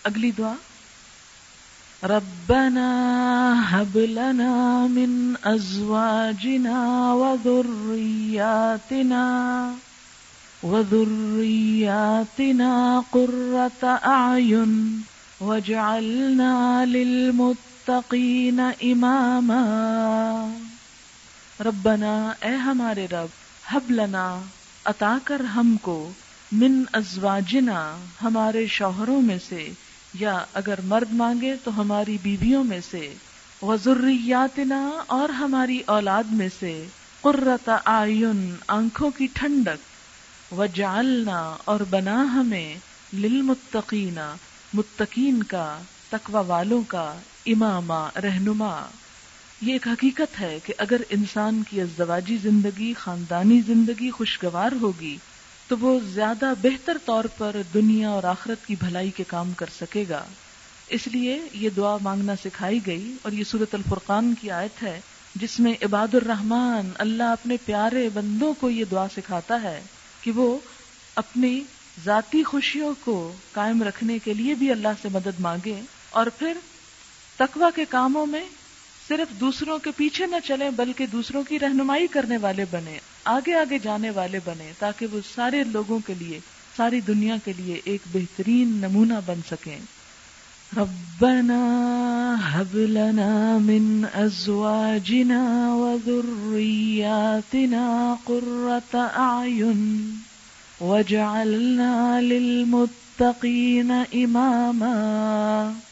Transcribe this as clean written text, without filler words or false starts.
اگلی دعا ربنا هب لنا من ازواجنا وذرياتنا قرة اعین واجعلنا للمتقین اماما. ربنا اے ہمارے رب، ہب لنا عطا کر ہم کو، من ازواجنا ہمارے شوہروں میں سے، یا اگر مرد مانگے تو ہماری بیویوں میں سے، وذریاتنا اور ہماری اولاد میں سے، قرۃ اعین آنکھوں کی ٹھنڈک، وجعلنا اور بنا ہمیں، للمتقین متقین کا، تقوی والوں کا، اماما رہنما. یہ ایک حقیقت ہے کہ اگر انسان کی ازدواجی زندگی، خاندانی زندگی خوشگوار ہوگی تو وہ زیادہ بہتر طور پر دنیا اور آخرت کی بھلائی کے کام کر سکے گا. اس لیے یہ دعا مانگنا سکھائی گئی، اور یہ سورۃ الفرقان کی آیت ہے جس میں عباد الرحمن اللہ اپنے پیارے بندوں کو یہ دعا سکھاتا ہے کہ وہ اپنی ذاتی خوشیوں کو قائم رکھنے کے لیے بھی اللہ سے مدد مانگیں، اور پھر تقوی کے کاموں میں صرف دوسروں کے پیچھے نہ چلیں بلکہ دوسروں کی رہنمائی کرنے والے بنیں، آگے آگے جانے والے بنیں، تاکہ وہ سارے لوگوں کے لیے، ساری دنیا کے لیے ایک بہترین نمونہ بن سکیں. ربنا هب لنا من ازواجنا وذرياتنا قرة اعین واجعلنا للمتقین اماما.